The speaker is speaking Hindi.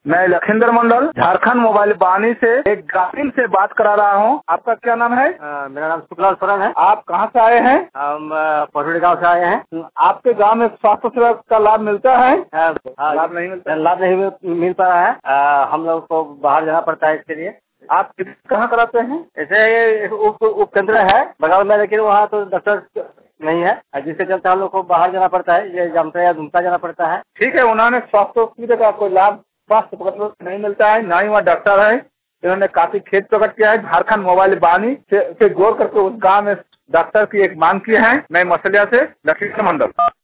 मैं लखिंदर मंडल झारखंड मोबाइल वाणी से एक ग्रामीण से बात करा रहा हूँ। आपका क्या नाम है? मेरा नाम शुक्ला सोरेन है। आप कहाँ से आए हैं? हम पटोरी गाँव से आए हैं। आपके गांव में स्वास्थ्य सेवा का लाभ मिलता है? लाभ नहीं मिलता, लाभ नहीं मिल पा रहा है। हम लोग को बाहर जाना पड़ता है इसके लिए। आप कहाँ कराते हैं? ऐसे उप केंद्र है बगल में, लेकिन वहाँ तो डॉक्टर नहीं है, जिसके चलते हम लोग को बाहर जाना पड़ता है, ये जामता या दुमका जाना पड़ता है। ठीक है, उन्होंने स्वास्थ्य सुविधा का कोई लाभ स्वास्थ्य पत्र नहीं मिलता है, ना ही वहाँ डॉक्टर है। इन्होंने काफी खेद प्रकट किया है। झारखंड मोबाइल वाणी से जोड़ करके उस गाँव में डॉक्टर की एक मांग की है। मैं मसलिया से लखीमपुर मंडल।